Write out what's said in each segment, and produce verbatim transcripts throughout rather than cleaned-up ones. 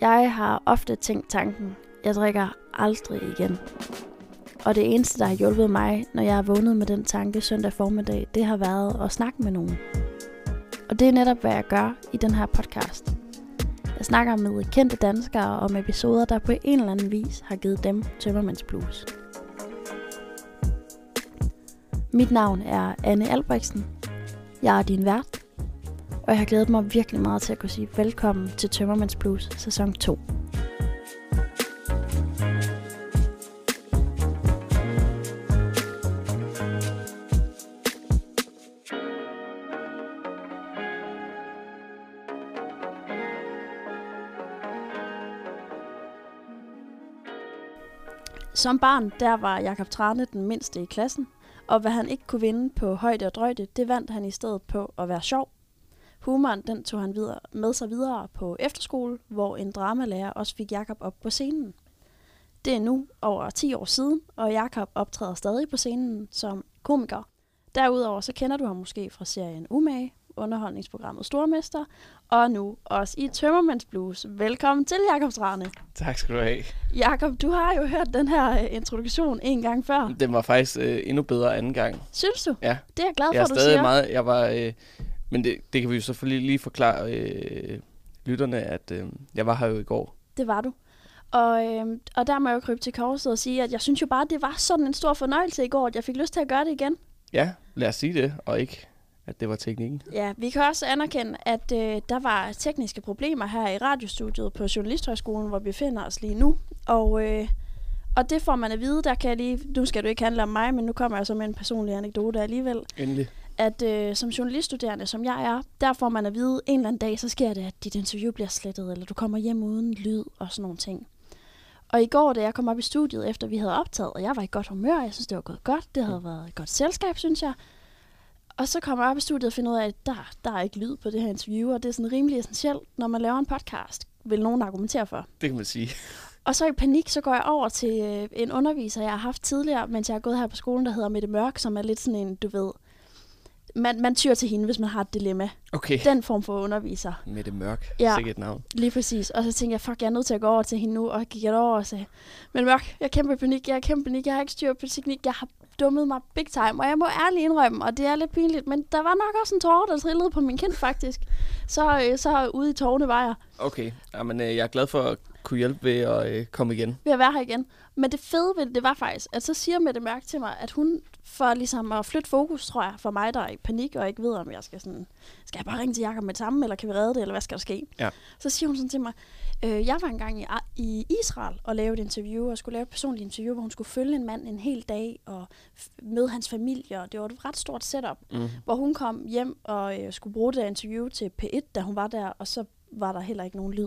Jeg har ofte tænkt tanken, jeg drikker aldrig igen. Og det eneste, der har hjulpet mig, når jeg har vågnet med den tanke søndag formiddag, det har været at snakke med nogen. Og det er netop, hvad jeg gør i den her podcast. Jeg snakker med kendte danskere om episoder, der på en eller anden vis har givet dem tømmermandsblues. Mit navn er Anne Albrechtsen. Jeg er din vært, og jeg har glædet mig virkelig meget til at kunne sige velkommen til Tømmermandsblues sæson to. Som barn, der var Jakob Trane den mindste i klassen, og hvad han ikke kunne vinde på højde og drøjde, det vandt han i stedet på at være sjov. Humoren, den tog han videre, med sig videre på efterskole, hvor en dramalærer også fik Jakob op på scenen. Det er nu over ti år siden, og Jakob optræder stadig på scenen som komiker. Derudover så kender du ham måske fra serien Umage, underholdningsprogrammet Stormester, og nu også i Tømmermandsblues. Velkommen til, Jakob Trane. Tak skal du have. Jakob, du har jo hørt den her uh, introduktion en gang før. Den var faktisk uh, endnu bedre anden gang. Synes du? Ja. Det er jeg glad for, jeg er du stadig siger. Meget, jeg var, øh, men det, det kan vi jo selvfølgelig lige forklare øh, lytterne, at øh, jeg var her jo i går. Det var du. Og, øh, og der må jeg jo krybe til korset og sige, at jeg synes jo bare, at det var sådan en stor fornøjelse i går, at jeg fik lyst til at gøre det igen. Ja, lad os sige det, og ikke at det var teknikken. Ja, vi kan også anerkende, at øh, der var tekniske problemer her i radiostudiet på Journalisthøjskolen, hvor vi befinder os lige nu. Og, øh, og det får man at vide, der kan jeg lige, nu skal du ikke handle om mig, men nu kommer jeg så med en personlig anekdote alligevel. Endelig. At øh, som journaliststuderende, som jeg er, der får man at vide, en eller anden dag, så sker det, at dit interview bliver slettet, eller du kommer hjem uden lyd og sådan nogle ting. Og i går, da jeg kom op i studiet, efter vi havde optaget, og jeg var i godt humør, jeg synes, det var gået godt, det havde været et godt selskab, synes jeg. Og så kommer jeg op i studiet og finder ud af, at der, der er ikke lyd på det her interview, og det er sådan rimelig essentielt, når man laver en podcast, vil nogen argumentere for. Det kan man sige. Og så i panik, så går jeg over til en underviser, jeg har haft tidligere, mens jeg har gået her på skolen, der hedder Mette Mørk, som er lidt sådan en, du ved, man, man tyr til hende, hvis man har et dilemma. Okay. Den form for underviser. Mette Mørk, ja, sikkert navn. Lige præcis. Og så tænkte jeg, fuck, jeg er nødt til at gå over til hende nu, og gik jeg over og sagde, Mette Mørk, jeg er kæmpe panik, jeg er kæmpe panik, jeg har ikke styr på teknik, jeg har dummet mig big time, og jeg må ærligt indrømme, og det er lidt pinligt, men der var nok også en tårer, der trillede på min kind faktisk. Så, øh, så ude i tårerne var jeg. Okay, jamen, øh, jeg er glad for at kunne hjælpe ved at øh, komme igen. Ved at være her igen. Men det fede ved det, det var faktisk, at så siger Mette Mørk til mig, at hun for ligesom at flytte fokus, tror jeg, for mig, der er i panik, og ikke ved, om jeg skal sådan, skal jeg bare ringe til Jakob med det samme, eller kan vi redde det, eller hvad skal der ske? Ja. Så siger hun sådan til mig, øh, jeg var engang i, i Israel og lavede et interview, og skulle lave et personligt interview, hvor hun skulle følge en mand en hel dag, og f- møde hans familie, og det var et ret stort setup, mm. hvor hun kom hjem og øh, skulle bruge det der interview til P et, da hun var der, og så var der heller ikke nogen lyd.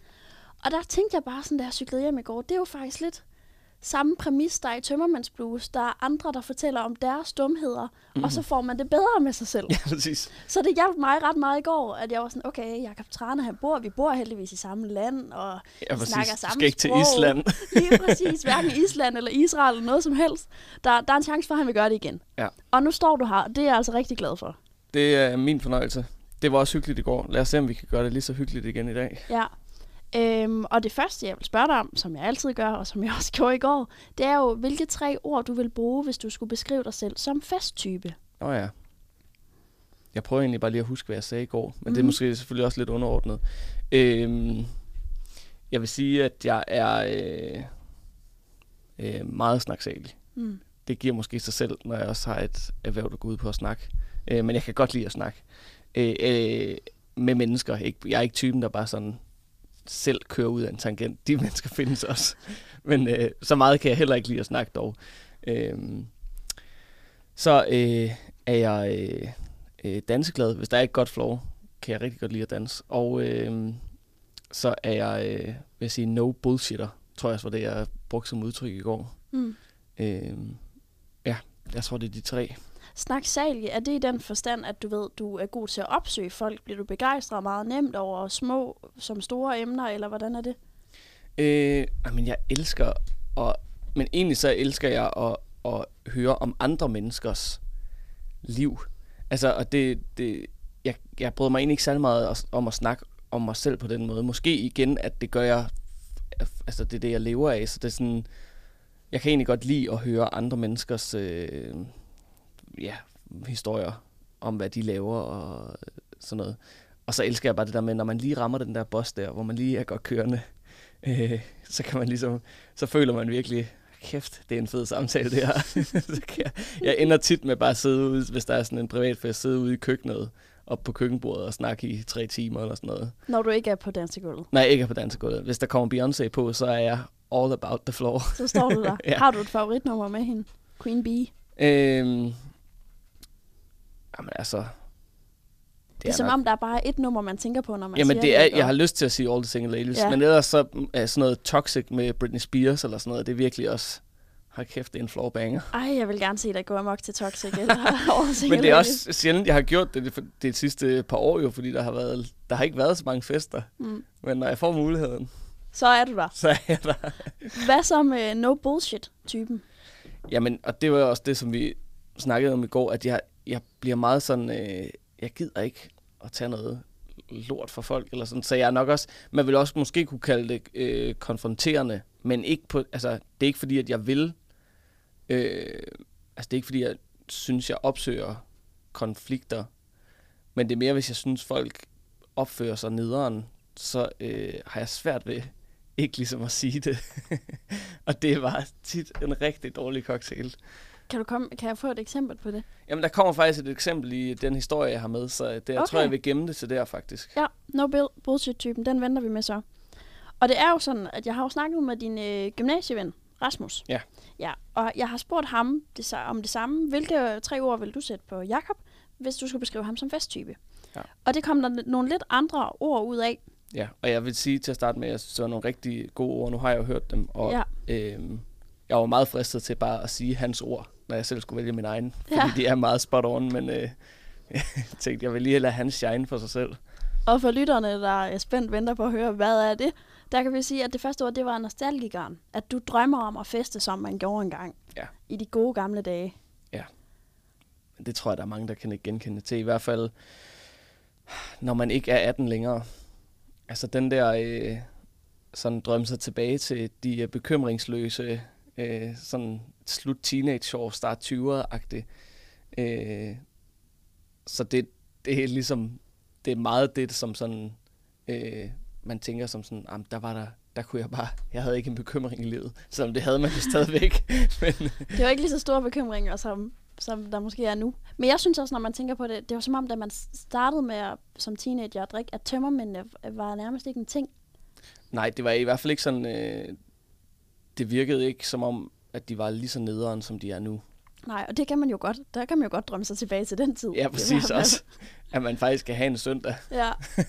Og der tænkte jeg bare sådan, da jeg cyklede hjem i går, det er jo faktisk lidt samme præmis, der er i Tømmermandsblues. Der er andre, der fortæller om deres dumheder, mm. og så får man det bedre med sig selv. Ja, præcis. Så det hjalp mig ret meget i går, at jeg var sådan, okay, Jakob Trane, han bor, vi bor heldigvis i samme land, og ja, vi snakker samme du skal ikke sprog. til Island. Lige præcis, hverken Island eller Israel eller noget som helst. Der, der er en chance for, at han vil gøre det igen. Ja. Og nu står du her, og det er jeg altså rigtig glad for. Det er min fornøjelse. Det var også hyggeligt i går. Lad os se, om vi kan gøre det lige så hyggeligt igen i dag. Ja. Øhm, og det første, jeg vil spørge dig om, som jeg altid gør, og som jeg også gjorde i går, det er jo, hvilke tre ord, du vil bruge, hvis du skulle beskrive dig selv som festtype? Åh oh ja. Jeg prøver egentlig bare lige at huske, hvad jeg sagde i går, men mm. det er Mhm. måske selvfølgelig også lidt underordnet. Øhm, jeg vil sige, at jeg er øh, øh, meget snaksalig. Mm. Det giver måske sig selv, når jeg også har et erhverv, der går ud på at snakke. Øh, men jeg kan godt lide at snakke øh, øh, med mennesker. Ikke, jeg er ikke typen, der bare sådan selv kører ud af en tangent. De mennesker findes også. Men øh, så meget kan jeg heller ikke lide at snakke dog. Øh, så øh, er jeg øh, øh, danseglad. Hvis der er et godt flow, kan jeg rigtig godt lide at danse. Og øh, så er jeg, øh, vil jeg sige, no bullshitter. Tror jeg også var det, jeg brugte som udtryk i går. Mm. Øh, ja, jeg tror, det er de tre. Snaksalig, er det i den forstand, at du ved, du er god til at opsøge folk? Bliver du begejstret meget nemt over små som store emner, eller hvordan er det? Øh, men jeg elsker, at, men egentlig så elsker jeg at, at høre om andre menneskers liv. Altså, og det, det jeg, jeg bryder mig egentlig ikke særlig meget om at snakke om mig selv på den måde. Måske igen, at det gør jeg, altså det er det, jeg lever af, så det er sådan, jeg kan egentlig godt lide at høre andre menneskers øh, ja, historier om, hvad de laver og sådan noget. Og så elsker jeg bare det der med, når man lige rammer den der boss der, hvor man lige er godt kørende, øh, så kan man ligesom, så føler man virkelig, kæft, det er en fed samtale det her. Så kan jeg, jeg ender tit med bare at sidde ude, hvis der er sådan en privatfest, sidde ude i køkkenet, op på køkkenbordet og snakke i tre timer eller sådan noget. Når du ikke er på dansegulvet? Nej, ikke er på dansegulvet. Hvis der kommer Beyoncé på, så er jeg all about the floor. Så står du der. Ja. Har du et favoritnummer med hende? Queen Bee? Øhm, jamen altså... Det er, det er som nok... om, der er bare et nummer, man tænker på, når man jamen, siger det. Er, det, jeg har lyst til at sige All the Single Ladies, ja. Men ellers så er sådan noget Toxic med Britney Spears eller sådan noget, det er virkelig også... Har kæft, det er en floorbanger. Ej, jeg vil gerne se dig gå amok til Toxic eller All Single. Men det er også sjældent, jeg har gjort det det, det sidste par år jo, fordi der har, været, der har ikke været så mange fester. Mm. Men når jeg får muligheden... Så er du der. Så er jeg der. Hvad så med no bullshit-typen? Jamen, og det var også det, som vi snakkede om i går, at jeg, jeg bliver meget sådan... Øh, jeg gider ikke at tage noget lort for folk, eller sådan. Så jeg er nok også... Man vil også måske kunne kalde det øh, konfronterende, men ikke på... Altså, det er ikke fordi, at jeg vil... Øh, altså, det er ikke fordi, jeg synes, jeg opsøger konflikter, men det er mere, hvis jeg synes, folk opfører sig nederen, så øh, har jeg svært ved ikke ligesom at sige det. Og det var tit en rigtig dårlig cocktail. Kan, du komme, kan jeg få et eksempel på det? Jamen, der kommer faktisk et eksempel i den historie, jeg har med, så det, jeg okay. tror, jeg vil gemme det til der, faktisk. Ja, no bullshit-typen, den venter vi med så. Og det er jo sådan, at jeg har jo snakket med din øh, gymnasieven, Rasmus. Ja. Ja, og jeg har spurgt ham det, om det samme. Hvilke tre ord vil du sætte på Jakob, hvis du skulle beskrive ham som festtype? Ja. Og det kom der nogle lidt andre ord ud af. Ja, og jeg vil sige til at starte med, at jeg synes, det var nogle rigtig gode ord. Nu har jeg jo hørt dem, og ja. øhm, jeg var meget fristet til bare at sige hans ord, når jeg selv skulle vælge min egen. Fordi ja. de er meget spot on, men øh, jeg tænkte, jeg vil lige lade hans shine for sig selv. Og for lytterne, der er spændt venter på at høre, hvad er det? Der kan vi sige, at det første ord, det var nostalgikeren. At du drømmer om at feste, som man gjorde engang. Ja. I de gode gamle dage. Ja. Det tror jeg, der er mange, der kan ikke genkende til. I hvert fald, når man ikke er atten længere. Altså den der, øh, sådan drømme sig tilbage til de øh, bekymringsløse, øh, sådan slut teenage-år, start tyverne-agtigt. Øh, så det, det er ligesom, det er meget det, som sådan... Øh, man tænker som sådan, ah, der var der, der kunne jeg bare, jeg havde ikke en bekymring i livet, selvom det havde man jo stadigvæk. Men det var ikke lige så store bekymringer, som, som der måske er nu. Men jeg synes også, når man tænker på det, det var som om, da man startede med at, som teenager at drikke, at tømmermændene var nærmest ikke en ting. Nej, det var i hvert fald ikke sådan, øh, det virkede ikke som om, at de var lige så nederen, som de er nu. Nej, og det kan man jo godt. Der kan man jo godt drømme sig tilbage til den tid. Ja, præcis også. At man faktisk skal have en søndag. Ja.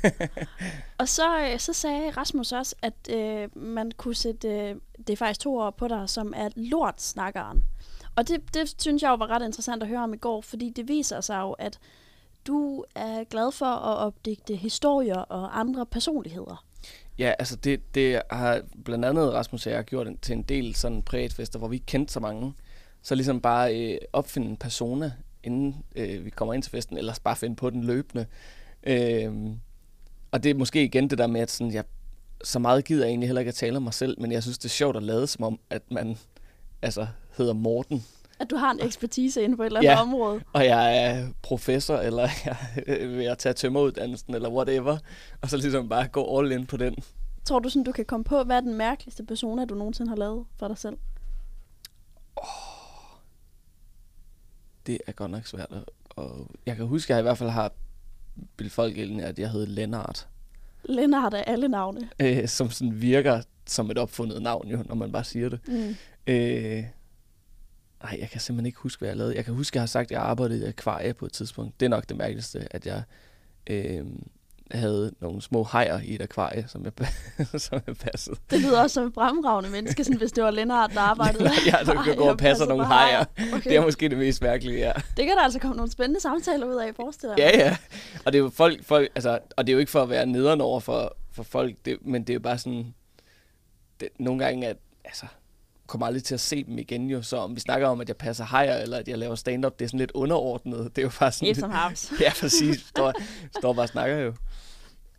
Og så, så sagde Rasmus også, at øh, man kunne sætte, øh, det er faktisk to år på dig, som er lortsnakkeren. Og det, det synes jeg jo var ret interessant at høre om i går, fordi det viser sig jo, at du er glad for at opdigte historier og andre personligheder. Ja, altså det, det har blandt andet Rasmus og jeg har gjort til en del sådan privatfester, hvor vi ikke kendte så mange. Så ligesom bare øh, opfinde en persona, inden øh, vi kommer ind til festen, eller bare finde på den løbende. Øh, og det er måske igen det der med, at sådan, jeg, så meget gider jeg egentlig heller ikke at tale om mig selv, men jeg synes, det er sjovt at lade som om, at man altså, hedder Morten. At du har en ekspertise inden på et eller andet ja, område. Og jeg er professor, eller jeg er ved at tage tømmeruddannelsen, eller whatever, og så ligesom bare gå all in på den. Tror du sådan, du kan komme på, hvad er den mærkeligste persona, du nogensinde har lavet for dig selv? Oh. Det er godt nok svært. Og jeg kan huske, at jeg i hvert fald har bildt folk ind, at jeg hed Lennart. Lennart er alle navne. Øh, som sådan virker som et opfundet navn, jo, når man bare siger det. Mm. Øh, nej, jeg kan simpelthen ikke huske, hvad jeg lavede. Jeg kan huske, at jeg har sagt, at jeg arbejdede i akvarie på et tidspunkt. Det er nok det mærkeligste, at jeg øh, havde nogle små hajer i et akvarie, som jeg, som jeg passede. Det lyder også som et fremragende menneske, sådan, hvis det var Lennart, der arbejdede. Ja, du kan gå og passe nogle hajer. Okay. Det er måske det mest mærkelige, ja. Det kan der altså komme nogle spændende samtaler ud af, forestiller dig. Ja, ja. Og det er jo folk, folk altså, og det er jo ikke for at være nederen over for, for folk, det, men det er jo bare sådan, det, nogle gange, at altså, kommer aldrig til at se dem igen jo, så om vi snakker om, at jeg passer hajer, eller at jeg laver stand-up, det er sådan lidt underordnet. Det er jo bare sådan... Et som havs. Ja, præcis. Står, står bare og snakker jo.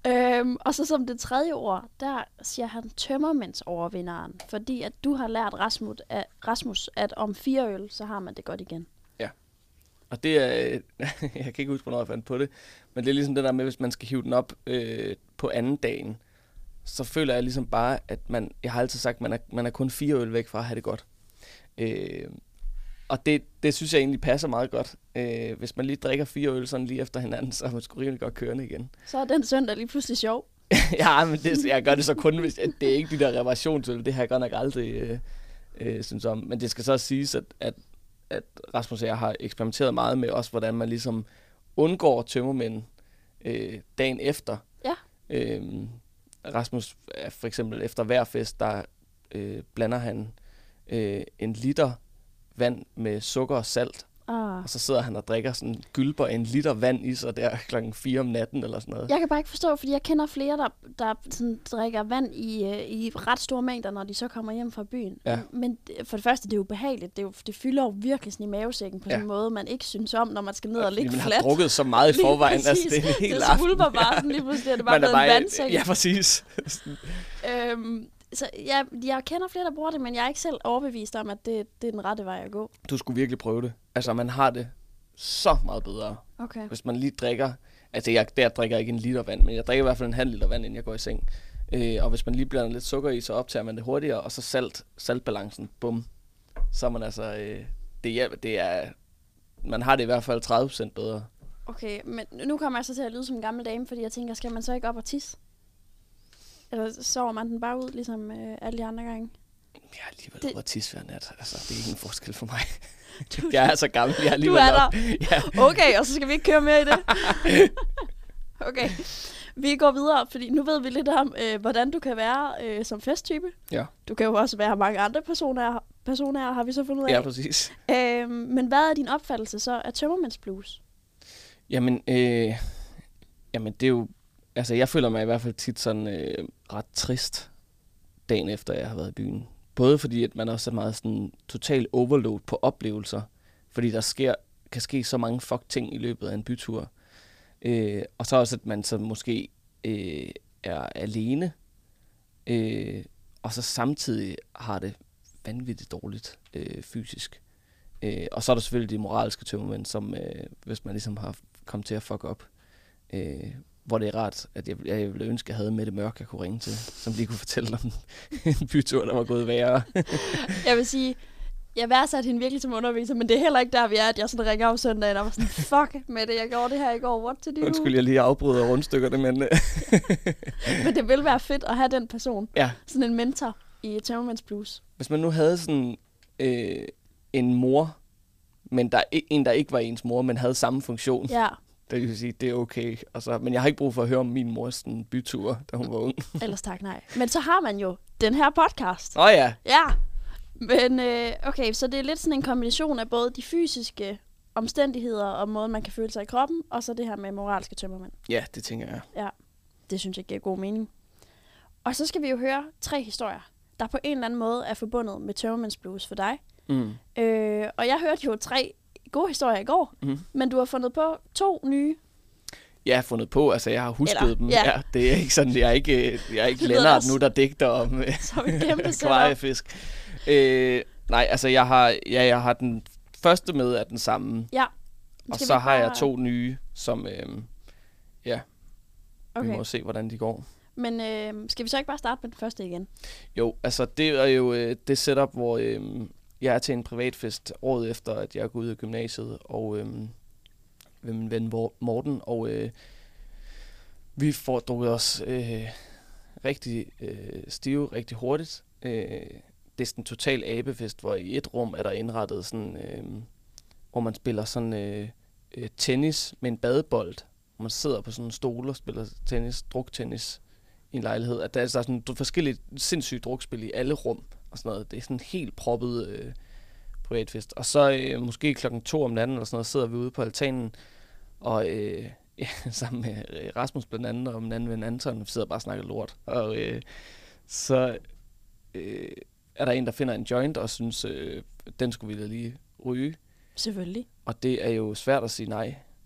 Øhm, og så som det tredje ord, der siger han tømmermændsovervinderen, fordi at du har lært Rasmus at, Rasmus, at om fire øl, så har man det godt igen. Ja. Og det er, jeg kan ikke huske, hvornår jeg fandt på det, men det er ligesom det der med, hvis man skal hive den op øh, på anden dagen, så føler jeg ligesom bare, at man, jeg har altid sagt, at man er, man er kun fire øl væk fra at have det godt. Øh, og det, det synes jeg egentlig passer meget godt. Øh, hvis man lige drikker fire øl sådan lige efter hinanden, så er man sgu rimelig godt kørende igen. Så er den søndag lige pludselig sjov. Ja, men det, jeg gør det så kun, hvis det er ikke de der reparationsøl. Det har jeg godt nok aldrig øh, øh, synes om. Men det skal så siges, at, at, at Rasmus og jeg har eksperimenteret meget med også, hvordan man ligesom undgår tømmermænd øh, dagen efter. Ja. Øh, Rasmus er for eksempel efter hver fest, der øh, blander han øh, en liter vand med sukker og salt. Ah. Og så sidder han og drikker sådan gylper en liter vand i sig der klokken fire om natten eller sådan noget. Jeg kan bare ikke forstå, fordi jeg kender flere, der, der sådan drikker vand i, øh, i ret store mængder, når de så kommer hjem fra byen. Ja. Men for det første, det er jo behageligt. Det, er jo, det fylder jo virkelig sådan i mavesækken på ja. en måde, man ikke synes om, når man skal ned og, og ligge man flat. Man har drukket så meget i forvejen. Altså, det er helt det svulper bare sådan lige pludselig, er det bare blevet en vandsæk. Ja, præcis. øhm, Så jeg, jeg kender flere, der bruger det, men jeg er ikke selv overbevist om, at det, det er den rette vej at gå. Du skulle virkelig prøve det. Altså, man har det så meget bedre, okay. hvis man lige drikker. Altså, jeg der drikker ikke en liter vand, men jeg drikker i hvert fald en halv liter vand, inden jeg går i seng. Øh, og hvis man lige blander lidt sukker i, så optager man det hurtigere, og så salt, saltbalancen, bum. Så er man altså, øh, det, er, det er, man har det i hvert fald tredive procent bedre. Okay, men nu kommer jeg så til at lyde som en gammel dame, fordi jeg tænker, skal man så ikke op og tisse? Eller sover man den bare ud, ligesom øh, alle de andre gange? Jeg har alligevel det... ude at tisse hver nat. Altså, det er ikke en forskel for mig. Du, jeg er så gammel, jeg er alligevel du er op. der. Ja. Okay, og så skal vi ikke køre mere i det. Okay, vi går videre, fordi nu ved vi lidt om, øh, hvordan du kan være øh, som festtype. Ja. Du kan jo også være mange andre personer, personer har vi så fundet ud af. Ja, præcis. Øh, men hvad er din opfattelse så af tømmermændsblues? Jamen, øh, jamen, det er jo... Altså, jeg føler mig i hvert fald tit sådan øh, ret trist dagen efter, jeg har været i byen. Både fordi, at man også er meget sådan total overload på oplevelser. Fordi der sker, kan ske så mange fuck ting i løbet af en bytur. Øh, og så også, at man så måske øh, er alene. Øh, og så samtidig har det vanvittigt dårligt øh, fysisk. Øh, og så er der selvfølgelig de moralske tømmermænd, som øh, hvis man ligesom har kommet til at fuck op. Øh, hvor det er rart, at jeg, jeg ville ønske, at jeg havde Mette Mørk, jeg kunne ringe til, som lige kunne fortælle om en bytur, der var gået værre. Jeg vil sige, jeg værdsatte hende virkelig som underviser, men det er heller ikke der, vi er, at jeg sådan ringer om søndagen og var sådan, fuck Mette, jeg gjorde det her i går, what to do? Undskyld, jeg lige afbryder rundstykkerne, men... men det vil være fedt at have den person, ja. Sådan en mentor i Tømmermændsblues. Hvis man nu havde sådan øh, en mor, men der en, der ikke var ens mor, men havde samme funktion. Ja. Det vil sige, det er okay. Altså, men jeg har ikke brug for at høre om min mors sådan, bytur, da hun var ung. Ellers tak, nej. Men så har man jo den her podcast. Åh oh, ja. Ja. Men øh, okay, så det er lidt sådan en kombination af både de fysiske omstændigheder og måden, man kan føle sig i kroppen, og så det her med moralske tømmermænd. Ja, det tænker jeg. Ja, det synes jeg giver god mening. Og så skal vi jo høre tre historier, der på en eller anden måde er forbundet med Tømmermændsblues for dig. Mm. Øh, og jeg hørte jo tre gode historier i går, mm. men du har fundet på to nye. Jeg har fundet på, altså jeg har husket Eller, dem. Ja. Ja, det er ikke sådan, jeg er ikke, jeg er ikke Lennart nu, der digter om kvajefisk. Øh, nej, altså jeg har, ja, jeg har den første med af den samme. Ja. Og så har jeg to nye, som, øh, ja, okay. Vi må se, hvordan de går. Men øh, skal vi så ikke bare starte med den første igen? Jo, altså det er jo øh, det setup, hvor øh, jeg er til en privatfest året efter, at jeg er gået ud af gymnasiet, og øh, ved min ven Morten, og øh, vi får drukket os øh, rigtig øh, stive, rigtig hurtigt. Øh, det er sådan en total abefest, hvor i et rum er der indrettet sådan, øh, hvor man spiller sådan øh, øh, tennis med en badebold, hvor man sidder på sådan en stol og spiller tennis, druktennis i en lejlighed. At der er sådan forskellige sindssyge drukspil i alle rum og sådan noget. Det er sådan en helt proppet øh, privatfest. Og så øh, måske klokken to om natten eller sådan noget, sidder vi ude på altanen, og øh, ja, sammen med Rasmus blandt andet, og min anden ven Anton, vi sidder bare og snakker lort. Og øh, så øh, er der en, der finder en joint og synes, øh, den skulle vi da lige ryge. Selvfølgelig. Og det er jo svært at sige nej.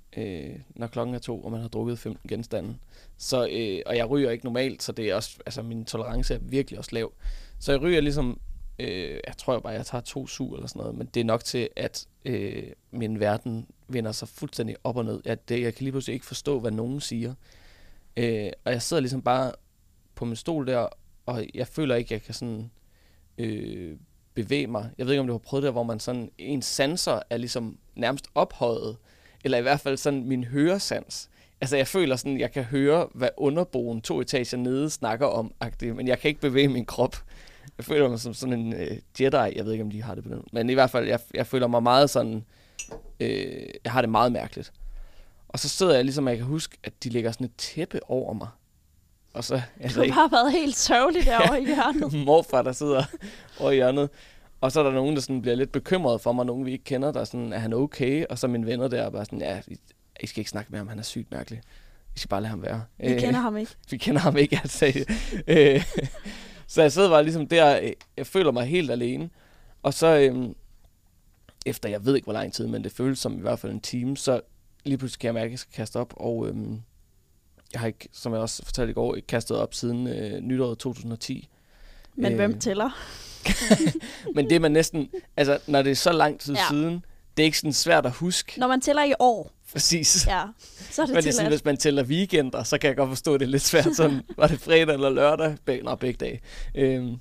øh, når klokken er to, og man har drukket femten genstande. Så, øh, og jeg ryger ikke normalt, så det er også, altså min tolerance er virkelig også lav. Så jeg ryger ligesom, øh, jeg tror bare, jeg tager to sug eller sådan noget, men det er nok til, at øh, min verden vender sig fuldstændig op og ned. Jeg, det, jeg kan lige pludselig ikke forstå, hvad nogen siger. Øh, og jeg sidder ligesom bare på min stol der, og jeg føler ikke, jeg kan sådan øh, bevæge mig. Jeg ved ikke, om du har prøvet det, hvor man sådan, ens sanser er ligesom nærmest ophøjet, eller i hvert fald sådan min høresans. Altså jeg føler sådan, jeg kan høre, hvad underboen to etager nede snakker om, men jeg kan ikke bevæge min krop. Jeg føler mig som sådan en øh, Jedi, jeg ved ikke, om de har det på den. Men i hvert fald, jeg, jeg føler mig meget sådan, øh, jeg har det meget mærkeligt. Og så sidder jeg ligesom, jeg kan huske, at de lægger sådan et tæppe over mig. Og så, altså, du har bare været helt sørgelig derovre ja, i hjørnet. Morfar, der sidder over i hjørnet. Og så er der nogen, der sådan bliver lidt bekymret for mig, nogen vi ikke kender, der er sådan, er han okay? Og så mine venner der er bare sådan, ja, I, I skal ikke snakke med ham, han er sygt mærkelig. I skal bare lade ham være. Vi øh, kender ham ikke. Vi kender ham ikke, altså. øh, så jeg sidder bare ligesom der, jeg føler mig helt alene. Og så, øh, efter jeg ved ikke, hvor lang tid, men det føles som i hvert fald en time, så lige pludselig kan jeg mærke, at jeg skal kaste op, og øh, jeg har ikke, som jeg også fortalte i går, ikke kastet op siden øh, nytåret to tusind og ti. Men øh, hvem tæller? Men det er man næsten, altså når det er så lang tid ja. siden, det er ikke sådan svært at huske. Når man tæller i år. Præcis. Ja, så er det Men det er sådan, hvis man tæller weekender, så kan jeg godt forstå, at det er lidt svært. Sådan, var det fredag eller lørdag? Beg- Nå, begge dage. Øhm,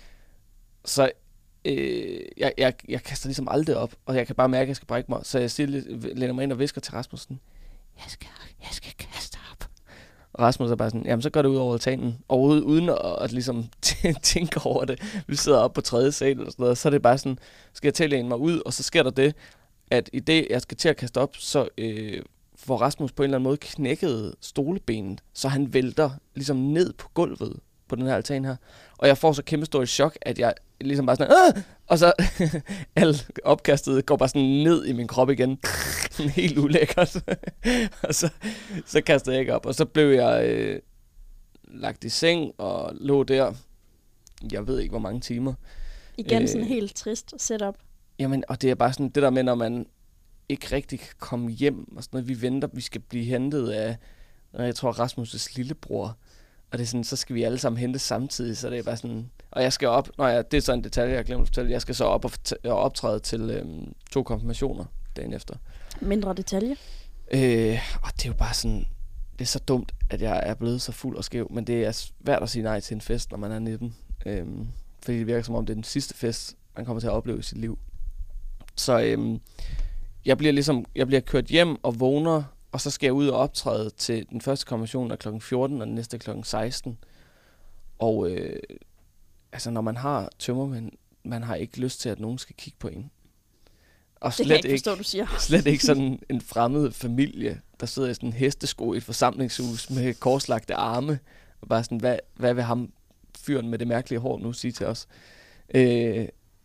så øh, jeg, jeg, jeg kaster ligesom aldrig op, og jeg kan bare mærke, at jeg skal brække mig. Så jeg stille, læner mig ind og visker til Rasmussen. Jeg skal, jeg skal kaste op. Og Rasmus er bare sådan, jamen så går det ud over altanen. Og uden at, at ligesom tænke over det. Vi sidder oppe på tredje sal eller sådan noget. Så er det bare sådan, skal jeg til at læne mig ud, og så sker der det, at i det, jeg skal til at kaste op, så øh, får Rasmus på en eller anden måde knækket stolebenet, så han vælter ligesom ned på gulvet på den her altan her. Og jeg får så kæmpe stort chok, at jeg ligesom bare sådan, Åh! Og så alt opkastet går bare sådan ned i min krop igen. Helt ulækkert. Og så, så kastede jeg ikke op. Og så blev jeg øh, lagt i seng og lå der, jeg ved ikke hvor mange timer. Igen sådan øh, helt trist setup. Jamen, og det er bare sådan, det der med, når man ikke rigtig kan komme hjem, og sådan noget, vi venter, vi skal blive hentet af, jeg tror, Rasmus' lillebror, og det er sådan, så skal vi alle sammen hente samtidig, så det er bare sådan, og jeg skal op, nå ja, det er så en detalje, jeg glemte at fortælle, jeg skal så op og, og optræde til øhm, to konfirmationer dagen efter. Mindre detalje? Øh, og det er jo bare sådan, det er så dumt, at jeg er blevet så fuld og skæv, men det er svært at sige nej til en fest, når man er nitten, øhm, fordi det virker som om, det er den sidste fest, man kommer til at opleve i sit liv. Så øhm, jeg bliver ligesom, jeg bliver kørt hjem og vågner, og så skal jeg ud og optræde til den første konfirmation af klokken fjorten, og den næste klokken seksten. Og øh, altså, når man har tømmermænd, man har ikke lyst til, at nogen skal kigge på en. Og slet det kan jeg ikke forstå, ikke, du siger. Slet ikke sådan en fremmed familie, der sidder i sådan en hestesko i et forsamlingshus med korslagte arme, og bare sådan, hvad, hvad vil ham fyren med det mærkelige hår nu sige til os? Øh,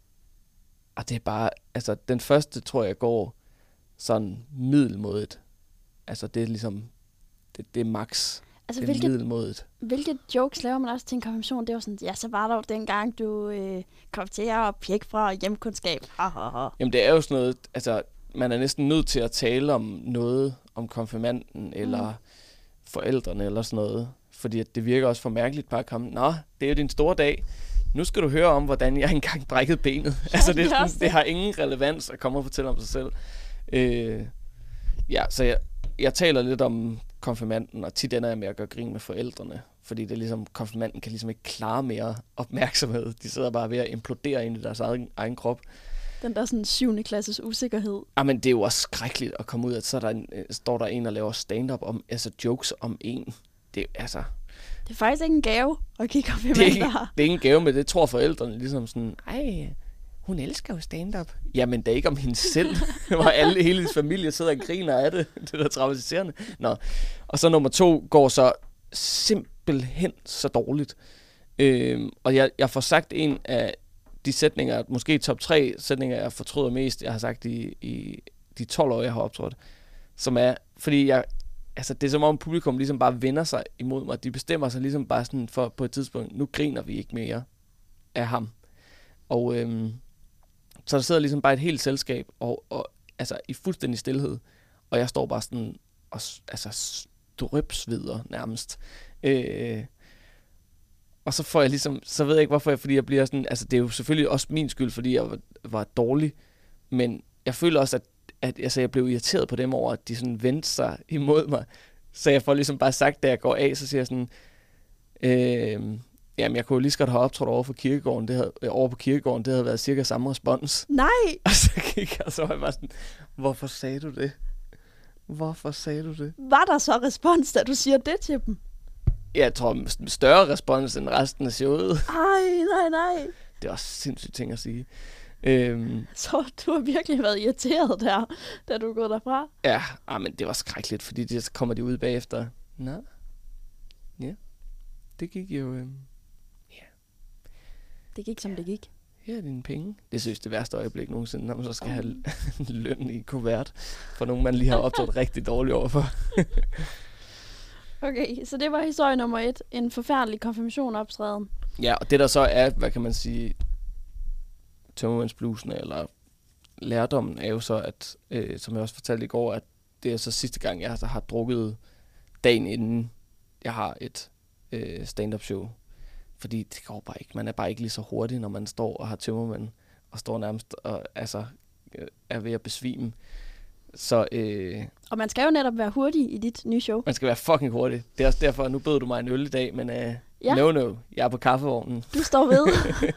og det er bare, altså den første tror jeg går sådan middelmådet. Altså det er ligesom, det, det er max. Altså det er hvilket, middelmådet. Hvilke jokes laver man også til en konfirmation? Det var sådan, ja, så var der jo dengang, du øh, kom til at pjekke fra hjemkundskab. Jamen det er jo sådan noget, altså man er næsten nødt til at tale om noget, om konfirmanden eller mm. forældrene eller sådan noget. Fordi at det virker også for mærkeligt bare at komme, nå, det er jo din store dag. Nu skal du høre om, hvordan jeg engang brækkede benet. Ja, altså det, er sådan, det har ingen relevans at komme og fortælle om sig selv. Øh, ja, så jeg, jeg taler lidt om konfirmanden, og tit ender jeg med at gøre grin med forældrene. Fordi det er ligesom, konfirmanden kan ligesom ikke klare mere opmærksomhed. De sidder bare ved at implodere ind i deres egen, egen krop. Den der sådan syvende klasses usikkerhed. Jamen det er jo også skrækkeligt at komme ud, at så der en, står der en og laver stand-up om, altså jokes om en. Det er altså... Det er faktisk ikke en gave at kigge op i det, er ikke, det er ikke en gave, men det tror forældrene ligesom sådan, ej, hun elsker jo stand-up. Jamen, det er ikke om hende selv, hvor alle, hele hendes familie sidder og griner af det. Det er da traumatiserende. Nå. Og så nummer to går så simpelthen så dårligt. Øhm, og jeg, jeg får sagt en af de sætninger, måske top tre sætninger, jeg fortryder mest, jeg har sagt i, i de tolv år, jeg har optrådt, som er, fordi jeg, altså det er som om publikum ligesom bare vender sig imod mig. De bestemmer sig ligesom bare sådan for på et tidspunkt, nu griner vi ikke mere af ham. Og øhm, så der sidder ligesom bare et helt selskab, og, og altså i fuldstændig stilhed. og jeg står bare sådan og altså strøbsvider nærmest. Øh, og så får jeg ligesom, så ved jeg ikke hvorfor, jeg, fordi jeg bliver sådan, altså det er jo selvfølgelig også min skyld, fordi jeg var, var dårlig, men jeg føler også, at, at altså, jeg blev irriteret på dem over, at de sådan vendte sig imod mig. Så jeg får ligesom bare sagt, da jeg går af, så siger jeg sådan, øh, jamen jeg kunne lige så godt have optrådt over, for kirkegården, det havde, over på kirkegården, det havde været cirka samme respons. Nej! Og så gik jeg, og så var jeg bare sådan, hvorfor sagde du det? Hvorfor sagde du det? Var der så respons, da du siger det til dem? Jeg tror, større respons end resten af showet. Ej, nej, nej. Det er også sindssygt ting at sige. Øhm, så du har virkelig været irriteret der, da du er gået derfra? Ja, ah, men det var skrækkeligt, fordi det, så kommer de ud bagefter. Nå, ja, det gik jo... Øhm, ja. Det gik, som ja. det gik. Her er dine penge. Det synes det værste øjeblik nogensinde, når man så skal have løn i kuvert for nogen, man lige har optrådt rigtig dårligt overfor. Okay, så det var historie nummer et. En forfærdelig konfirmation optræden. Ja, og det der så er, hvad kan man sige, tømmermandsblusen eller lærdommen er jo så, at, øh, som jeg også fortalte i går, at det er så sidste gang, jeg har drukket dagen inden jeg har et øh, stand-up show. Fordi det går bare ikke. Man er bare ikke lige så hurtig, når man står og har tømmermand, og står nærmest og altså, er ved at besvime. Så, øh, og man skal jo netop være hurtig i dit nye show. Man skal være fucking hurtig. Det er også derfor, nu bød du mig en øl i dag, men øh, ja. no no, jeg er på kaffevognen. Du står ved.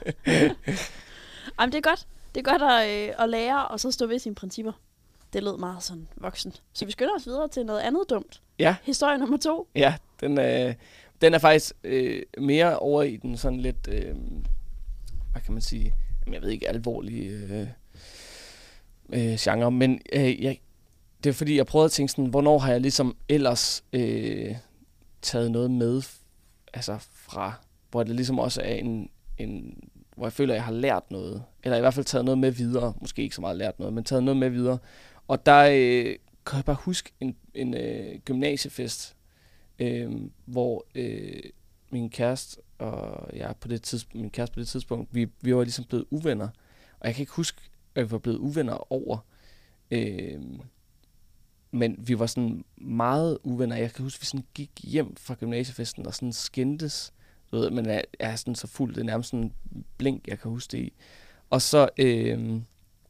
Jamen, det er godt. Det er godt at, øh, at lære, og så stå ved sine principper. Det lød meget sådan voksen. Så vi skynder os videre til noget andet dumt. Ja. Historie nummer to. Ja, den, øh, den er faktisk øh, mere over i den sådan lidt, øh, hvad kan man sige, jeg ved ikke, alvorlige øh, øh, genre, men øh, jeg, det er fordi, jeg prøvede at tænke sådan, hvornår har jeg ligesom ellers øh, taget noget med, altså fra, hvor det ligesom også er en, en, hvor jeg føler, at jeg har lært noget, eller i hvert fald taget noget med videre, måske ikke så meget lært noget, men taget noget med videre. Og der øh, kan jeg bare huske en, en øh, gymnasiefest, øh, hvor øh, min kæreste og jeg på det tidspunkt, min kæreste på det tidspunkt, vi, vi var ligesom blevet uvenner, og jeg kan ikke huske, at vi var blevet uvenner over, øh, men vi var sådan meget uvenner. Jeg kan huske, at vi sådan gik hjem fra gymnasiefesten og sådan skændtes, du ved, men jeg er sådan så fuld, det er nærmest sådan en blink, jeg kan huske det i. Og så, øh,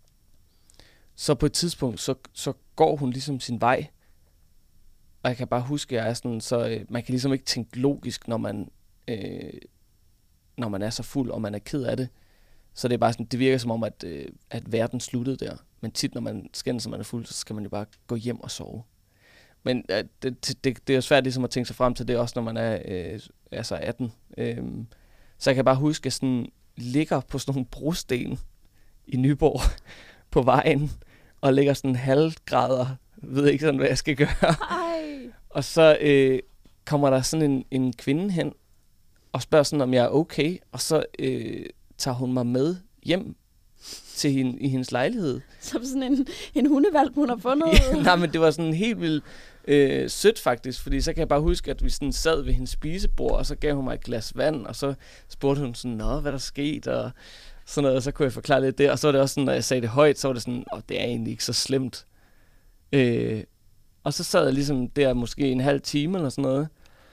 så på et tidspunkt, så, så går hun ligesom sin vej, og jeg kan bare huske, at jeg er sådan, så øh, man kan ligesom ikke tænke logisk, når man, øh, når man er så fuld, og man er ked af det. Så det er bare sådan, det virker som om, at, øh, at verden sluttede der. Men tit, når man skændes, og man er fuld, så skal man jo bare gå hjem og sove. Men øh, det, det, det er jo svært ligesom at tænke sig frem til det, også når man er øh, altså atten. Øhm, så jeg kan bare huske, at jeg sådan ligger på sådan nogle brosten i Nyborg på vejen, og ligger sådan halvgrader, ved ikke sådan, hvad jeg skal gøre. Ej. Og så øh, kommer der sådan en, en kvinde hen, og spørger sådan, om jeg er okay, og så øh, tager hun mig med hjem til hende, i hendes lejlighed. Som sådan en, en hundevalp, hun har fundet. Ja, nej, men det var sådan helt vildt øh, sødt faktisk, fordi så kan jeg bare huske, at vi sådan sad ved hendes spisebord, og så gav hun mig et glas vand, og så spurgte hun sådan, nå, hvad der skete, og sådan noget, og så kunne jeg forklare lidt det, og så var det også sådan, når jeg sagde det højt, så var det sådan, åh, det er egentlig ikke så slemt. Øh, og så sad jeg ligesom der måske en halv time eller sådan noget,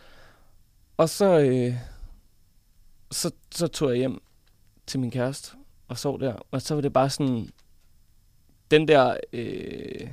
og så, øh, så, så tog jeg hjem til min kæreste, og sov der, og så var det bare sådan, den der øh,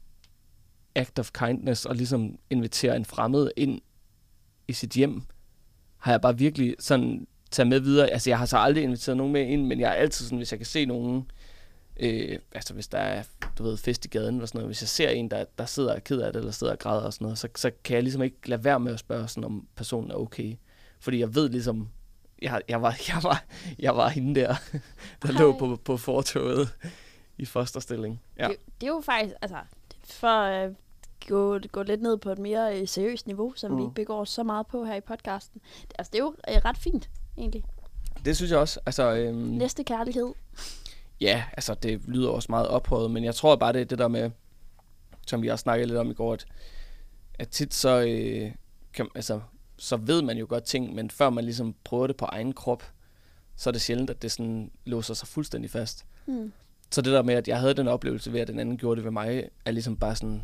act of kindness, og ligesom invitere en fremmed ind i sit hjem, har jeg bare virkelig sådan taget med videre. Altså, jeg har så aldrig inviteret nogen med ind, men jeg er altid sådan, hvis jeg kan se nogen, øh, altså hvis der er, du ved, fest i gaden eller sådan noget, hvis jeg ser en, der, der sidder og er ked af det, eller sidder og græder og sådan noget, så, så kan jeg ligesom ikke lade være med at spørge sådan, om personen er okay. Fordi jeg ved ligesom, jeg, jeg, var, jeg, var, jeg var hende der, der Ej. lå på, på fortoget i fosterstilling. Ja. Det, det er jo faktisk, altså, for at uh, gå, gå lidt ned på et mere uh, seriøst niveau, som mm. vi ikke begår så meget på her i podcasten. Det, altså, det er jo uh, ret fint, egentlig. Det synes jeg også. Altså, øhm, Næste kærlighed. Ja, altså, det lyder også meget ophøjet, men jeg tror bare, det er det der med, som vi også snakkede lidt om i går, at, at tit så, øh, kan, altså, så ved man jo godt ting, men før man ligesom prøver det på egen krop, så er det sjældent, at det sådan låser sig fuldstændig fast. Mm. Så det der med, at jeg havde den oplevelse ved, at den anden gjorde det ved mig, er ligesom bare sådan,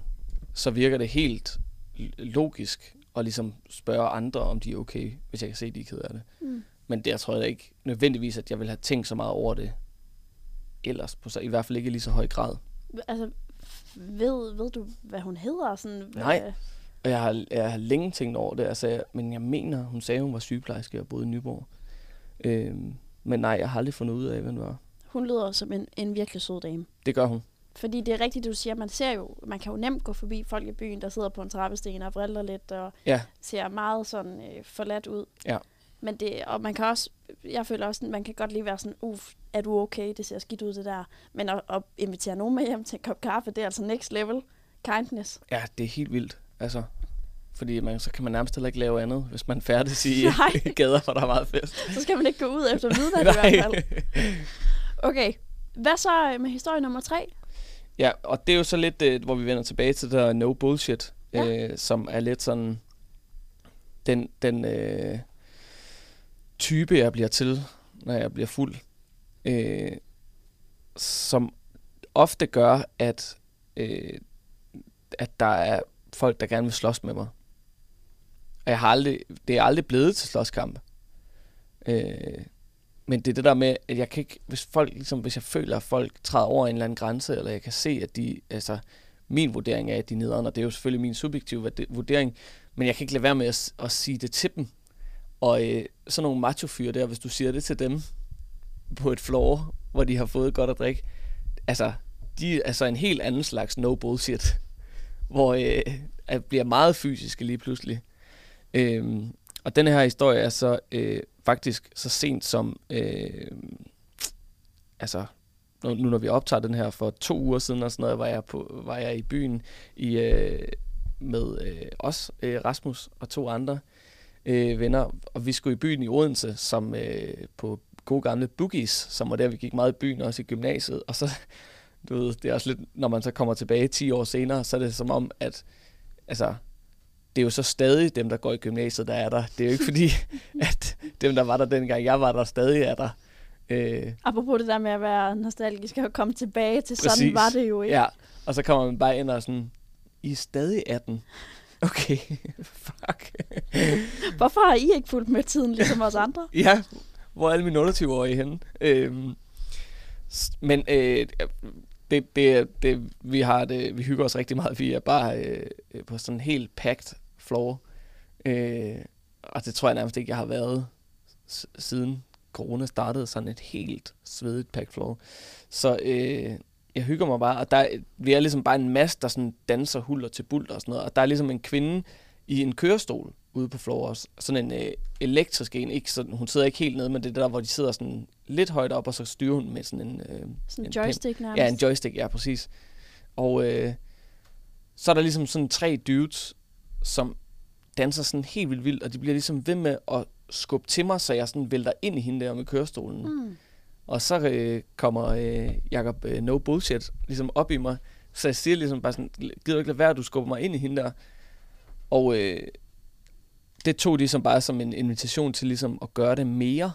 så virker det helt logisk at ligesom spørge andre, om de er okay, hvis jeg kan se, at de er ked af det. Mm. Men der tror jeg ikke nødvendigvis, at jeg vil have tænkt så meget over det ellers, på så i hvert fald ikke i lige så høj grad. Altså, ved, ved du, hvad hun hedder? Sådan, hvad... Nej, og jeg har, jeg har længe tænkt over det, altså, men jeg mener, hun sagde, hun var sygeplejerske og boede i Nyborg. Øhm, men nej, jeg har aldrig fundet ud af, hvem det var. Hun lyder som en, en virkelig sød dame. Det gør hun. Fordi det er rigtigt, du siger, man ser jo, man kan jo nemt gå forbi folk i byen, der sidder på en trappesten og vriller lidt, og ja. ser meget sådan øh, forladt ud. Ja. Men det, og man kan også, jeg føler også, man kan godt lige være sådan, uff, er du okay, det ser skidt ud det der. Men at, at invitere nogen med hjem til en kop kaffe, det er altså next level kindness. Ja, det er helt vildt, altså. Fordi man, så kan man nærmest heller ikke lave andet, hvis man færdes i gader, hvor der er meget fest. Så skal man ikke gå ud efter midnat i hvert fald. Okay, hvad så med historie nummer tre? Ja, og det er jo så lidt, øh, hvor vi vender tilbage til der no bullshit, ja. øh, som er lidt sådan den, den øh, type, jeg bliver til, når jeg bliver fuld, øh, som ofte gør, at, øh, at der er folk, der gerne vil slås med mig. Og jeg har aldrig, det er aldrig blevet til slåskamp. Øh, men det er det der med, at jeg kan ikke, hvis folk, ligesom hvis jeg føler, at folk træder over en eller anden grænse, eller jeg kan se, at de, altså min vurdering er, at de er nederen, og det er jo selvfølgelig min subjektive vurdering, men jeg kan ikke lade være med at, at sige det til dem. Og øh, sådan nogle macho-fyre der, hvis du siger det til dem på et floor, hvor de har fået godt at drikke, altså, de er altså en helt anden slags no bullshit, hvor øh, bliver meget fysiske lige pludselig. Øhm, og den her historie er så øh, faktisk så sent som, øh, altså nu, nu når vi optager den her for to uger siden og sådan noget, var jeg, på, var jeg i byen i, øh, med øh, os, øh, Rasmus og to andre øh, venner, og vi skulle i byen i Odense, som øh, på gode gamle Boogies, som var der, vi gik meget i byen, også i gymnasiet, og så, du ved, det er også lidt, når man så kommer tilbage ti år senere, så er det som om, at, altså, det er jo så stadig dem, der går i gymnasiet, der er der. Det er jo ikke fordi, at dem, der var der dengang, jeg var der, stadig er der. Øh, Apropos det der med at være nostalgisk og komme tilbage til, præcis. Sådan var det jo ikke. Ja, og så kommer man bare ind og sådan, I er stadig atten. Okay, fuck. Hvorfor har I ikke fulgt med tiden, ligesom os andre? Ja, hvor er alle mine otteogtyve-årige henne? Øh, men øh, det, det, det, vi har det, vi hygger os rigtig meget. Vi er bare øh, på sådan en helt packed floor. Øh, og det tror jeg nærmest ikke, jeg har været s- siden corona startede, sådan et helt svedigt packed floor. Så øh, jeg hygger mig bare, og der, vi er ligesom bare en masse, der sådan danser hulter til bulter og sådan noget. Og der er ligesom en kvinde i en kørestol ude på floor også. Sådan en øh, elektrisk en, ikke sådan, hun sidder ikke helt nede, men det er der, hvor de sidder sådan lidt højt op, og så styrer hun med sådan en... Øh, sådan en en joystick pen. nærmest. Ja, en joystick, ja, præcis. Og øh, så er der ligesom sådan tre dudes, som danser sådan helt vildt vildt, og de bliver ligesom ved med at skubbe til mig, så jeg sådan vælter ind i hende der med kørestolen. Mm. Og så øh, kommer øh, Jacob øh, no bullshit ligesom op i mig, så jeg siger ligesom bare sådan, gider du ikke lade være, at du skubber mig ind i hende der? Og øh, det tog de som bare som en invitation til ligesom at gøre det mere.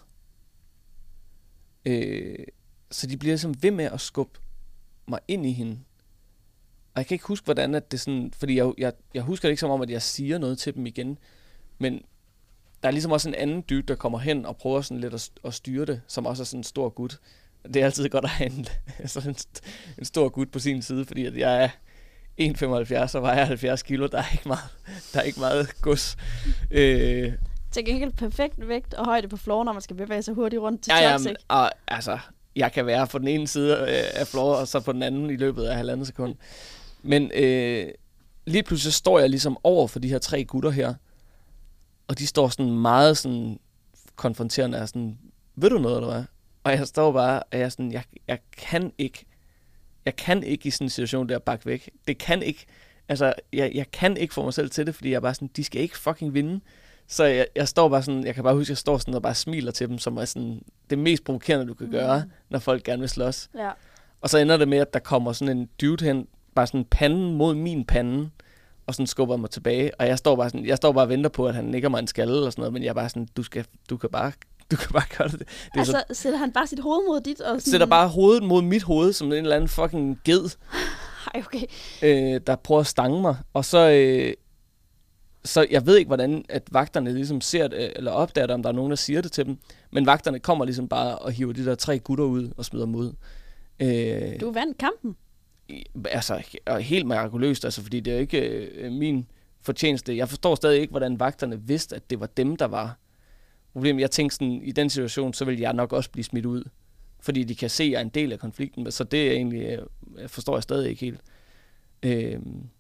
Øh, så de bliver ligesom ved med at skubbe mig ind i hende. Og jeg kan ikke huske, hvordan at det sådan... Fordi jeg, jeg, jeg husker det ikke som om, at jeg siger noget til dem igen. Men der er ligesom også en anden dude, der kommer hen og prøver sådan lidt at, at styre det, som også er sådan en stor gut. Det er altid godt at have en, sådan en, en stor gut på sin side, fordi at jeg er en komma femoghalvfjerds og vejer halvfjerds kilo. Der er ikke meget, der er ikke meget gods. Øh, Til gengæld perfekt vægt og højde på floor, når man skal bevæge sig hurtigt rundt til ja, toxic. Ja, og altså, jeg kan være på den ene side af floor, og så på den anden i løbet af halvandet sekund. Men øh, lige pludselig står jeg ligesom over for de her tre gutter her, og de står sådan meget sådan konfronterende og sådan, ved du noget, eller hvad? Og jeg står bare, og jeg er sådan, jeg, jeg kan ikke, jeg kan ikke i sådan en situation der bakke væk. Det kan ikke, altså, jeg, jeg kan ikke få mig selv til det, fordi jeg er bare sådan, de skal ikke fucking vinde. Så jeg, jeg står bare sådan, jeg kan bare huske, jeg står sådan og bare smiler til dem, som er sådan det mest provokerende, du kan gøre, mm. når folk gerne vil slås. Ja. Og så ender det med, at der kommer sådan en dude hen, bare sådan panden mod min pande, og sådan skubber mig tilbage. Og jeg står bare sådan, jeg står bare og venter på, at han nikker mig en skalle eller sådan noget, men jeg er bare sådan, du skal, du kan bare, du kan bare gøre det. det altså, så, sætter han bare sit hoved mod dit? Og sådan... Sætter bare hovedet mod mit hoved, som en eller anden fucking ged. Ej, okay. øh, der prøver at stange mig. Og så, øh, så jeg ved ikke, hvordan at vagterne ligesom ser det, eller opdager det, om der er nogen, der siger det til dem. Men vagterne kommer ligesom bare og hiver de der tre gutter ud og smider dem ud. Øh, Du vandt kampen. Altså, helt mirakuløst, altså, fordi det er jo ikke øh, min fortjeneste. Jeg forstår stadig ikke, hvordan vagterne vidste, at det var dem, der var problemet. Jeg tænkte sådan, i den situation, så vil jeg nok også blive smidt ud. Fordi de kan se, at jeg er en del af konflikten. Så det er egentlig, jeg forstår jeg stadig ikke helt. Øh,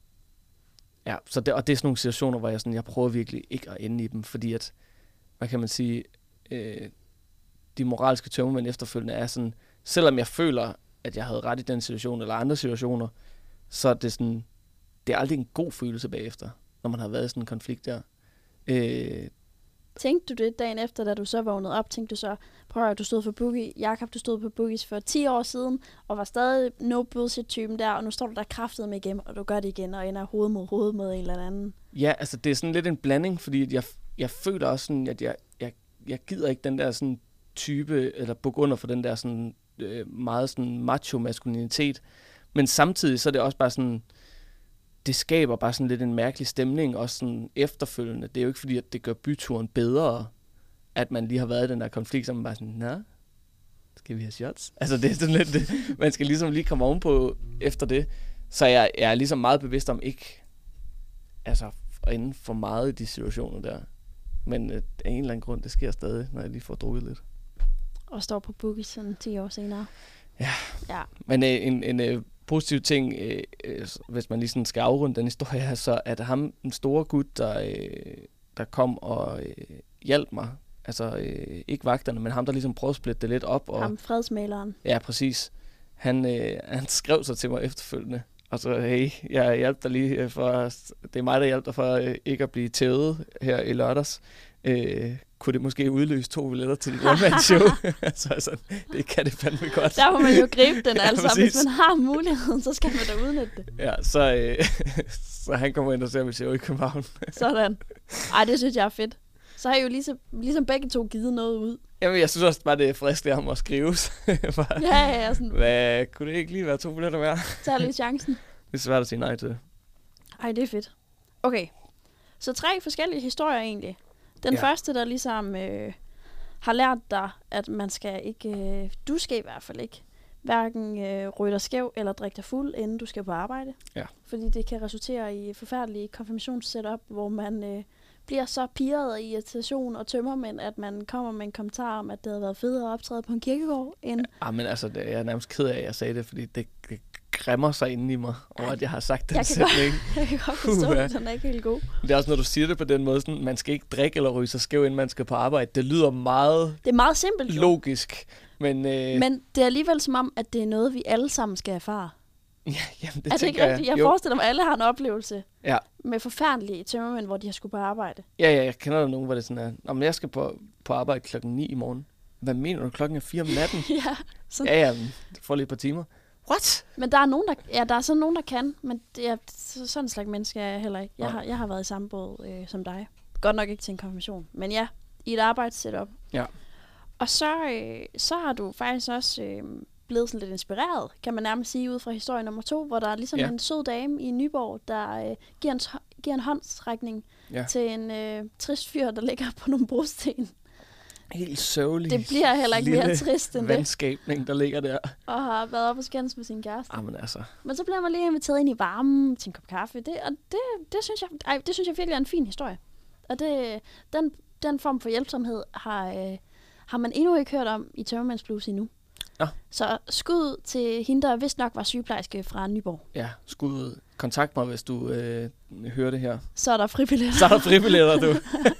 ja, så det, og det er sådan nogle situationer, hvor jeg, sådan, jeg prøver virkelig ikke at ende i dem. Fordi at, hvad kan man sige, øh, de moralske tømmermænd efterfølgende er sådan, selvom jeg føler, at jeg havde ret i den situation, eller andre situationer, så er det sådan, det er aldrig en god følelse bagefter, når man har været i sådan en konflikt der. Øh, Tænkte du det dagen efter, da du så vågnede op? Tænkte du så, prøv at du stod for Boogie. Jakob, du stod på Boogies for ti år siden, og var stadig no bullshit-typen der, og nu står du der kraftet med igen, og du gør det igen, og ender hoved mod hoved med en eller anden. Ja, altså det er sådan lidt en blanding, fordi jeg, jeg føler også sådan, at jeg, jeg, jeg gider ikke den der sådan type, eller bukke under for den der sådan øh, meget sådan macho-maskulinitet, men samtidig så er det også bare sådan, det skaber bare sådan lidt en mærkelig stemning, også sådan efterfølgende. Det er jo ikke fordi, at det gør byturen bedre, at man lige har været i den der konflikt, så man bare sådan, nå, skal vi have shots? Altså det er sådan lidt, det, man skal ligesom lige komme ovenpå efter det. Så jeg, jeg er ligesom meget bevidst om ikke, altså at ende for meget i de situationer der. Men øh, af en eller anden grund, det sker stadig, når jeg lige får drukket lidt. Og står på Boogie sådan ti år senere. Ja, ja. Men øh, en, en øh, positiv ting, øh, øh, hvis man lige sådan skal afrunde den historie her, så at ham, den store gut, der, øh, der kom og øh, hjalp mig, altså øh, ikke vagterne, men ham, der ligesom prøvede at splitte det lidt op. Og, ham fredsmaleren. Ja, præcis. Han, øh, han skrev så til mig efterfølgende, og så, hey, jeg hjalp dig lige for, det er mig, der hjalp dig for øh, ikke at blive tævet her i lørdags. Øh, kunne det måske udløse to billetter til dit one-man-show? så altså, det kan det fandme godt. Der må man jo gribe den, ja, altså. Præcis. Hvis man har muligheden, så skal man da udnytte det. Ja, så, øh, så han kommer ind og ser mit show i København. Sådan. Ej, det synes jeg er fedt. Så har I jo ligesom, ligesom begge to givet noget ud. Jamen, jeg synes også bare, det er frisk af ham at skrive. bare, ja, ja, ja. Sådan. Hvad, kunne det ikke lige være to billetter værd? Tag lige chancen. Det er svært at sige nej til. Ej, det er fedt. Okay. Så tre forskellige historier egentlig. Den ja. første, der ligesom øh, har lært dig, at man skal ikke, øh, du skal i hvert fald ikke, hverken øh, ryge dig skæv eller drikke dig fuld, inden du skal på arbejde. Ja. Fordi det kan resultere i forfærdelige konfirmationssetup, hvor man øh, bliver så pirret af irritation og tømmermænd, at man kommer med en kommentar om, at det havde været federe at optræde på en kirkegård end... Ja, men altså, det, jeg er nærmest ked af, at jeg sagde det, fordi det, det græmmer sig inde i mig, over at jeg har sagt den jeg sætning. Godt, jeg kan godt forstå, at den er ikke helt god. Det er også, når du siger det på den måde, sådan, man skal ikke drikke eller ryge sig skæv, inden man skal på arbejde. Det lyder meget... Det er meget simpelt, jo. Logisk. Men, øh... men det er alligevel som om, at det er noget, vi alle sammen skal erfare. Ja, jamen, det er det ikke jeg. rigtigt? Jeg jo. forestiller mig, at alle har en oplevelse ja. med forfærdelige tømmermænd, hvor de har skulle på arbejde. Ja, ja, jeg kender der nogen, hvor det sådan er, Nå, men jeg skal på, på arbejde klokken ni i morgen. Hvad mener du? Klokken er fire om natten? ja. Sådan. Ja, ja, det får lige et par timer. What? Men der er nogen, der, ja, der er sådan nogen, der kan, men det er, sådan en slags menneske er jeg heller ikke. Jeg, har, jeg har været i samme båd øh, som dig. Godt nok ikke til en konfirmation, men ja, i et arbejdssetup. Ja. Og så, øh, så har du faktisk også øh, blevet sådan lidt inspireret, kan man nærmest sige, ud fra historie nummer to, hvor der er ligesom ja. en sød dame i Nyborg, der øh, giver, en, giver en håndsrækning ja. til en øh, trist fyr, der ligger på nogle brosten. Helt sørgelig. Det bliver heller ikke mere trist end vandskabning, der ligger der. Og har været op og skændes med sin kæreste. Jamen altså. Men så bliver man lige inviteret ind i varmen til en kop kaffe. Det, og det, det, synes jeg, ej, det synes jeg virkelig er en fin historie. Og det, den, den form for hjælpsomhed har, øh, har man endnu ikke hørt om i Tømmermænds Blues endnu. Ja. Så skud til hende, der vist nok var sygeplejerske fra Nyborg. Ja, skud. Kontakt mig, hvis du øh, hører det her. Så er der fribilletter. Så er der fribilletter, du.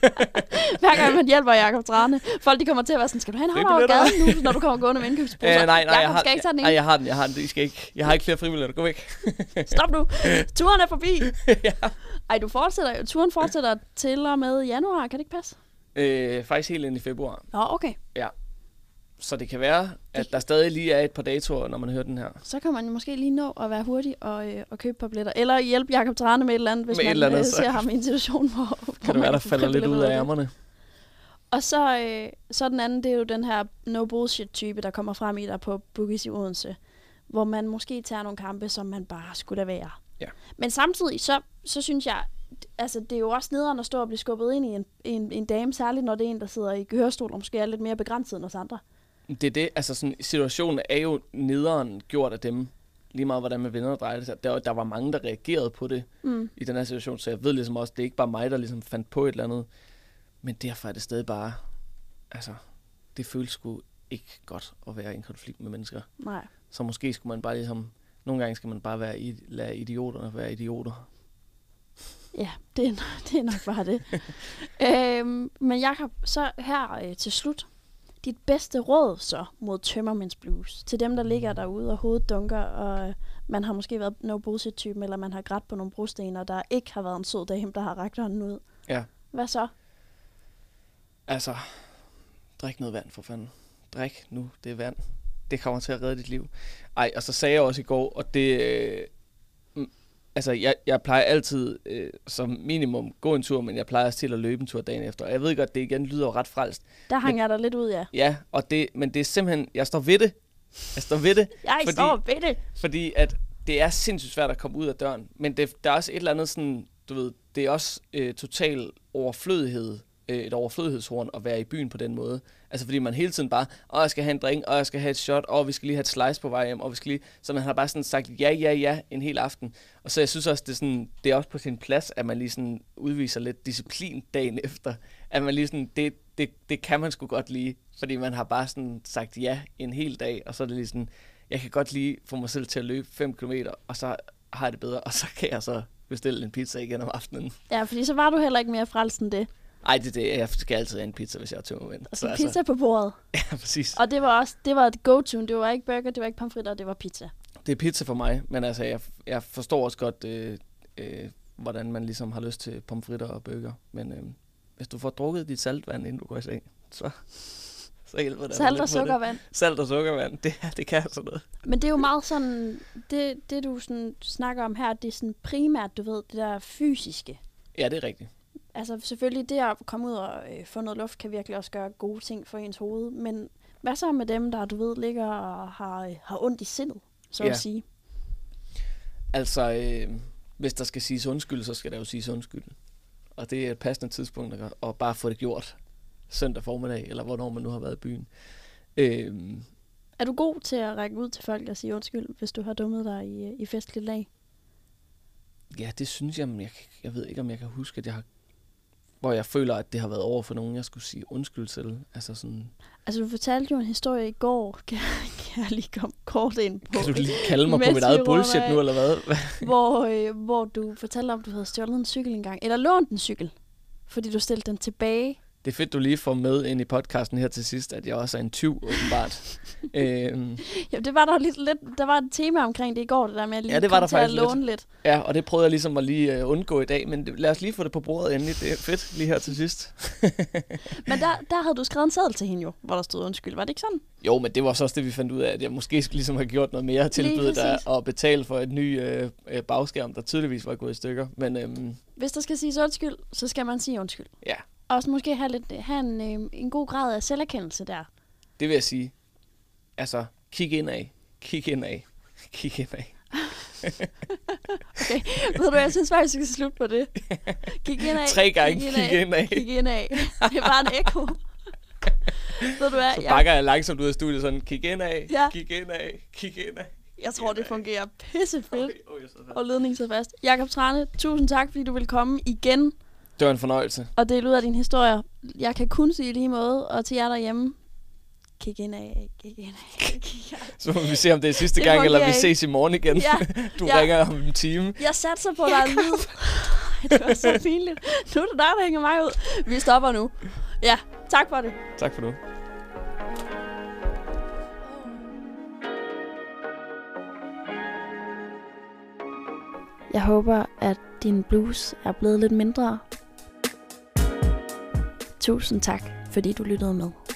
Hver gang man hjælper Jakob Trane, folk de kommer til at være sådan, skal du have en hånd over gaden nu, når du kommer gående med indkøbsposer? Øh, nej, nej, Jacob, jeg har, skal ikke tage den nej, jeg har den, jeg har den. I skal ikke. Jeg har ikke flere fribilletter. Gå væk. Stop nu. Turen er forbi. ja. Ej, du fortsætter. Turen fortsætter til og med januar. Kan det ikke passe? Øh, faktisk helt ind i februar. Nå, okay. Ja. Så det kan være, at der stadig lige er et par datoer, når man hører den her. Så kan man måske lige nå at være hurtig og, øh, og købe par billetter. Eller hjælpe Jakob Trane med et eller andet, hvis med man andet, øh, ser ham i en situation, hvor, kan hvor det være, der falder lidt ud af ærmerne. Og så, øh, så den anden, det er jo den her no bullshit type, der kommer frem i dig på Boogies i Odense. hvor man måske tager nogle kampe, som man bare skulle da være. Ja. Men samtidig, så, så synes jeg, altså det er jo også nederen at stå og blive skubbet ind i en, en, en dame, særligt når det er en, der sidder i kørestol, og måske er lidt mere begrænset end os andre. Det er det, altså sådan, situationen er jo nederen gjort af dem, lige meget hvordan man vender og drejer det. Der, der var mange, der reagerede på det mm. i den her situation, så jeg ved ligesom også, det er ikke bare mig, der ligesom fandt på et eller andet, men derfor er det stadig bare, altså, det føles sgu ikke godt at være i en konflikt med mennesker. Nej. Så måske skulle man bare ligesom, nogle gange skal man bare være, lade idioterne være idioter. Ja, det er, det er nok bare det. øhm, men Jakob, så her øh, til slut, dit bedste råd så mod tømmermænds blues, til dem, der ligger derude og hovedet dunker, og øh, man har måske været no bullshit-typen, eller man har grædt på nogle brostener, der ikke har været en sød dame, der har rakt hånden ud. Ja. Hvad så? Altså, drik noget vand for fanden. Drik nu, det er vand. Det kommer til at redde dit liv. Ej, og så sagde jeg også i går, og det... Øh, altså, jeg, jeg plejer altid øh, som minimum gå en tur, men jeg plejer også til at løbe en tur dagen efter. Og jeg ved godt, det igen lyder ret frelst. Der hang jeg der lidt ud, ja. Ja, og det, men det er simpelthen... Jeg står ved det. Jeg står ved det. jeg fordi, står ved det. Fordi at det er sindssygt svært at komme ud af døren. Men det, der er også et eller andet sådan... Du ved, det er også øh, total overflødighed. et overflødighedshorn at være i byen på den måde. Altså fordi man hele tiden bare, åh, jeg skal have en drink, åh, jeg skal have et shot, åh, vi skal lige have et slice på vej hjem, og vi skal lige... Så man har bare sådan sagt ja, ja, ja en hel aften. Og så jeg synes også, det er, sådan, det er også på sin plads, at man lige sådan udviser lidt disciplin dagen efter. At man lige sådan, det, det, det kan man sgu godt lide, fordi man har bare sådan sagt ja en hel dag, og så er det lige sådan, jeg kan godt lige få mig selv til at løbe fem kilometer, og så har jeg det bedre, og så kan jeg så bestille en pizza igen om aftenen. Ja, fordi så var du heller ikke mere frelst end det. Ej, det er det. Jeg skal altid have en pizza, hvis jeg er tømmermænd. Altså, pizza altså, på bordet. Ja, præcis. Og det var også, det var et go-to. Det var ikke burger, det var ikke pomfritter, det var pizza. Det er pizza for mig, men altså, jeg, jeg forstår også godt, øh, øh, hvordan man ligesom har lyst til pomfritter og burger. Men øh, hvis du får drukket dit saltvand, inden du går i seng, så, så hjælper det. Salt og sukkervand. Salt og sukkervand, det, det kan sådan noget. Men det er jo meget sådan, det, det du sådan snakker om her, det er sådan primært, du ved, det der fysiske. Ja, det er rigtigt. Altså selvfølgelig, det at komme ud og øh, få noget luft, kan virkelig også gøre gode ting for ens hoved. Men hvad så med dem, der du ved, ligger og har, øh, har ondt i sindet, så ja. At sige? Altså, øh, hvis der skal siges undskyld, så skal der jo siges undskyld. Og det er et passende tidspunkt at, at bare få det gjort søndag formiddag, eller hvornår man nu har været i byen. Øh, er du god til at række ud til folk og sige undskyld, hvis du har dummet dig i, i festligt lag? Ja, det synes jeg, men jeg, jeg ved ikke, om jeg kan huske, at jeg har hvor jeg føler, at det har været over for nogen, jeg skulle sige undskyld til. Altså sådan... Altså, du fortalte jo en historie i går. Kan, kan jeg lige komme kort ind på? Kan du lige kalde mig på mit eget bullshit nu, eller hvad? hvor, øh, hvor du fortalte om, at du havde stjålet en cykel engang. Eller lånt en cykel, fordi du stillede den tilbage. Det er fedt, du lige får med ind i podcasten her til sidst, at jeg også er en tyv, åbenbart. øhm. Ja, det var der lidt, lidt, der var et tema omkring det i går, det der med at lige ja, det var der til at låne lidt. lidt. Ja, og det prøvede jeg ligesom at lige uh, undgå i dag, men det, lad os lige få det på bordet endelig. Det er fedt lige her til sidst. Men der, der havde du skrevet en seddel til hende jo, hvor der stod undskyld. Var det ikke sådan? Jo, men det var så også det, vi fandt ud af, at jeg måske skulle ligesom have gjort noget mere tilbud der og betale for et ny øh, bagskærm, der tydeligvis var gået i stykker. Men, øhm. hvis der skal siges undskyld, så skal man sige undskyld. Ja. Også måske have, lidt, have en, øh, en god grad af selverkendelse der. Det vil jeg sige. Altså, kig ind af. Kig ind af. Kig ind af. Okay, ved du, jeg synes faktisk, vi skal slutte på det. Kig ind af. Tre gange, kig ind af. Kig ind af. Det er bare en ekko. Ved du hvad? Så bakker jeg langsomt ud af studiet sådan, kig ind af, ja. Kig ind af, kig ind af. Jeg tror, det fungerer pissefedt. Okay, oh, og ledningen så fast. Jakob Trane, tusind tak, fordi du vil komme igen. Det var en fornøjelse. Og dele ud af dine historier. Jeg kan kun sige lige måde, og til jer derhjemme, kig ind af, kig ind af, kig af. Så må vi se, om det er sidste det gang, eller vi ikke. Ses i morgen igen. Ja, du ja. ringer om en time. Jeg satser på, der er lyd. Det var så pinligt. Nu er det dig, der hænger mig ud. Vi stopper nu. Ja, tak for det. Tak for det. Jeg håber, at din blues er blevet lidt mindre. Tusind tak, fordi du lyttede med.